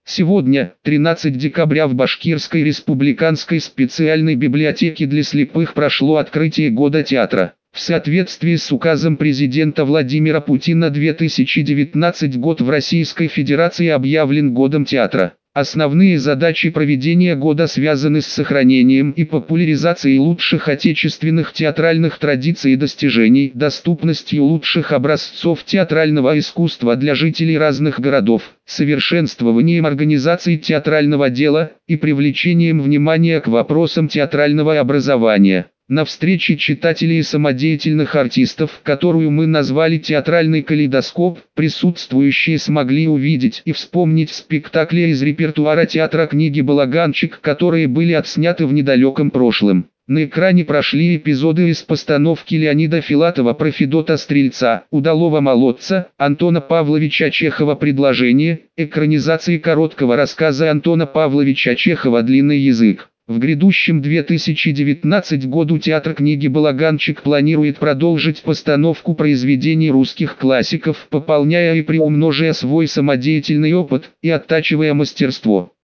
Сегодня, 13 декабря, в Башкирской республиканской специальной библиотеке для слепых прошло открытие года театра. В соответствии с указом президента Владимира Путина 2019 год в Российской Федерации объявлен годом театра. Основные задачи проведения года связаны с сохранением и популяризацией лучших отечественных театральных традиций и достижений, доступностью лучших образцов театрального искусства для жителей разных городов, совершенствованием организации театрального дела и привлечением внимания к вопросам театрального образования. На встрече читателей и самодеятельных артистов, которую мы назвали «Театральный калейдоскоп», присутствующие смогли увидеть и вспомнить спектакли из репертуара театра «Книги Балаганчик», которые были отсняты в недалеком прошлом. На экране прошли эпизоды из постановки Леонида Филатова про Федота Стрельца, Удалого молодца, Антона Павловича Чехова «Предложение», экранизации короткого рассказа Антона Павловича Чехова «Длинный язык». В грядущем 2019 году театр «Книги Балаганчик» планирует продолжить постановку произведений русских классиков, пополняя и приумножая свой самодеятельный опыт и оттачивая мастерство.